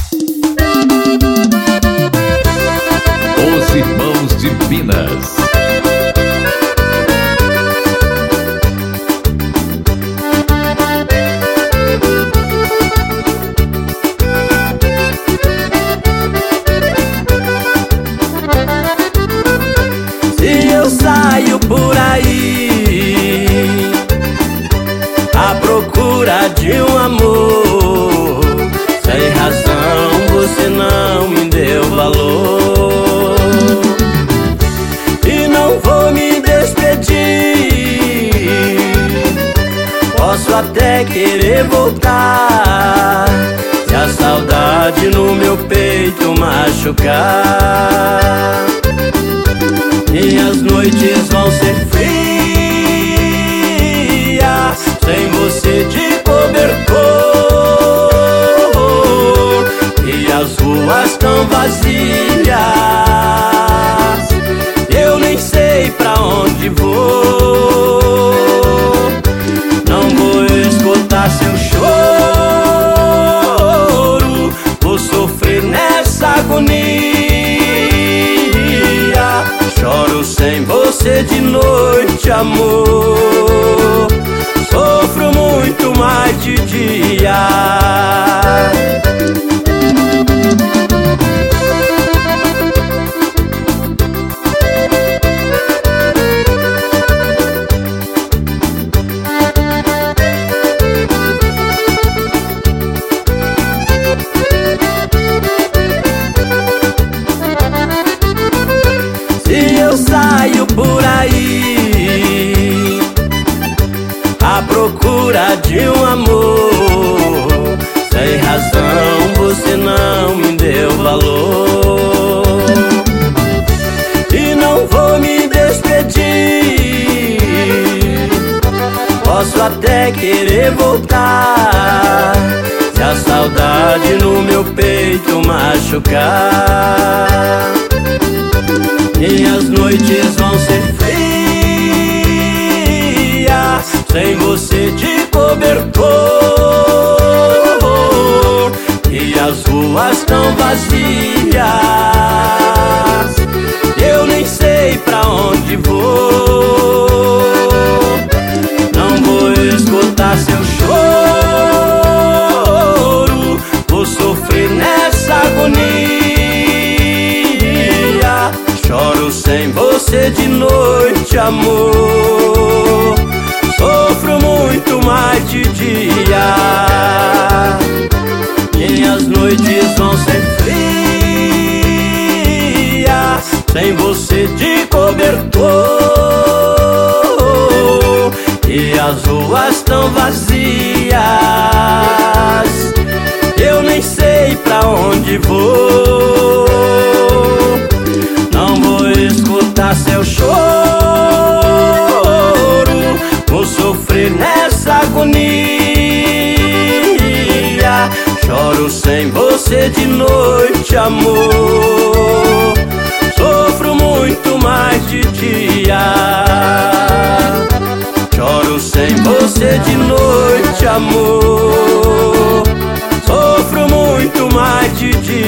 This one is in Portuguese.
Os Irmãos de Minas. Se eu saio por aí à procura de um amor, sem razão você não me deu valor. E não vou me despedir, posso até querer voltar, se a saudade no meu peito machucar. Minhas noites vão ser frias, sem você de cobertor, e as ruas tão vazias, eu nem sei pra onde vou. Não vou escutar seu choro, vou sofrer nessa agonia. Choro sem você de noite, amor, sofro muito mais de dia. Eu saio por aí à procura de um amor, sem razão você não me deu valor. E não vou me despedir, posso até querer voltar, se a saudade no meu peito machucar. Minhas noites vão ser frias, sem você de cobertor, e as ruas tão vazias, eu nem sei pra onde vou. Não vou escutar seu choro, vou sofrer nessa agonia. Choro sem você de noite, amor, sofro muito mais de dia. Minhas noites vão ser frias, sem você de cobertor, e as ruas tão vazias, eu nem sei pra onde vou. Não vou escutar seu choro, vou sofrer nessa agonia. Choro sem você de noite, amor, sofro muito mais de dia. Choro sem você de noite, amor, sofro muito mais de dia.